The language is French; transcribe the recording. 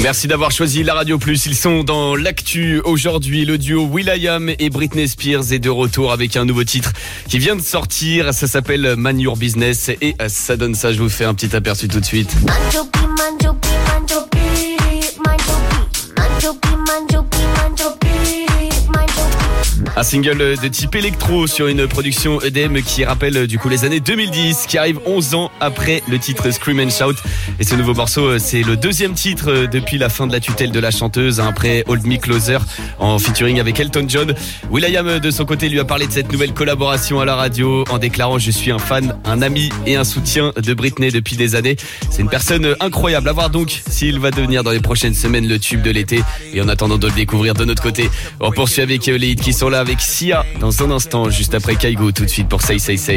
Merci d'avoir choisi la Radio Plus. Ils sont dans l'actu aujourd'hui. Le duo will.i.am et Britney Spears est de retour avec un nouveau titre qui vient de sortir. Ça s'appelle Man Your Business et ça donne ça. Je vous fais un petit aperçu tout de suite. Un single de type électro sur une production EDM qui rappelle du coup les années 2010, qui arrive 11 ans après le titre Scream and Shout. Et ce nouveau morceau, c'est le deuxième titre depuis la fin de la tutelle de la chanteuse, après Hold Me Closer en featuring avec Elton John. will.i.am de son côté lui a parlé de cette nouvelle collaboration à la radio en déclarant: je suis un fan, un ami et un soutien de Britney depuis des années. C'est une personne incroyable. À voir donc s'il va devenir dans les prochaines semaines le tube de l'été. Et en attendant de le découvrir de notre côté, on poursuit avec les hits qui sont là avec Sia dans un instant, juste après Kaigo, tout de suite pour Say Say Say.